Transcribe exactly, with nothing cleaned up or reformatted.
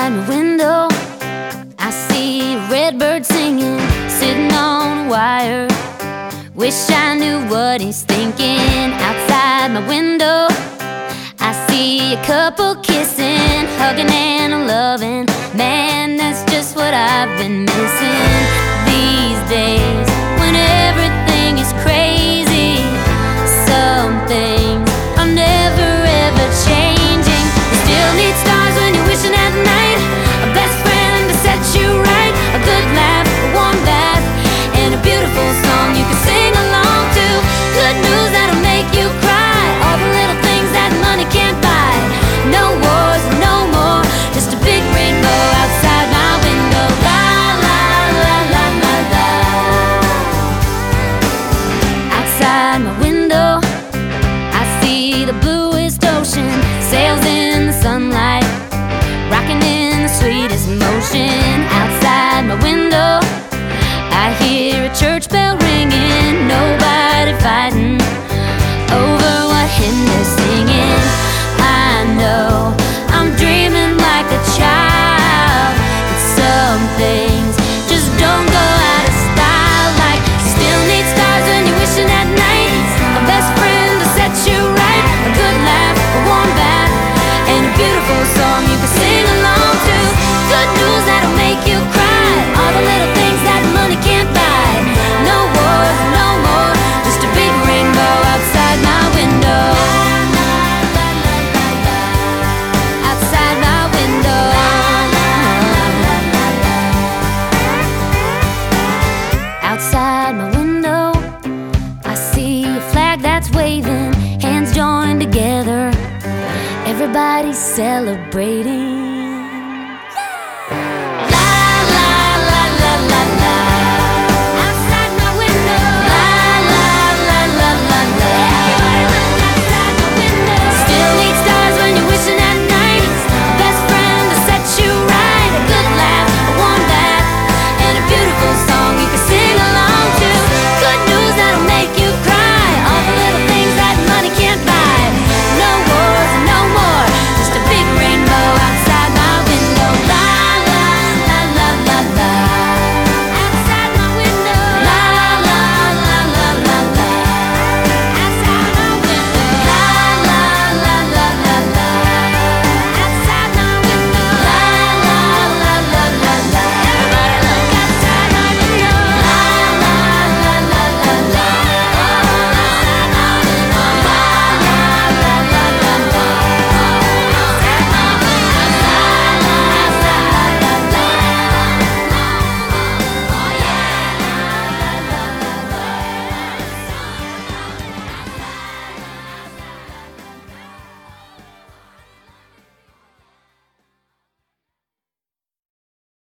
Outside my window, I see a redbird singing, sitting on a wire. Wish I knew what he's thinking. Outside my window, I see a couple kissing, hugging and loving. Man, that's just what I've been missing these days, when everything is crazy. Some things are never ever changing. You still need stars when you're wishing at night, a best friend to set you right, a good laugh, a warm bath, and a beautiful song you can sing along to. Good news that'll make you cry, all the little things that money can't buy. No wars, no more, just a big rainbow outside my window. La la la la la la. Outside my window, I see the bluest ocean, sails in the sunlight, rocking in the sweetest motion. Outside my window, I hear a church bell ringing, nobody fighting over what hymn they're singing. I know I'm dreaming like a child, but some things just don't go out of style. Like you still need stars when you're wishing at night, a best friend to set you right, a good laugh, a warm bath, and a beautiful song you can sing along to. Good news that'll make you cry, all the little things that money can't buy. No wars, no more, just a big rainbow outside my window. Outside my window. Outside my window, I see a flag that's waving, hands joined together. Everybody's celebrating.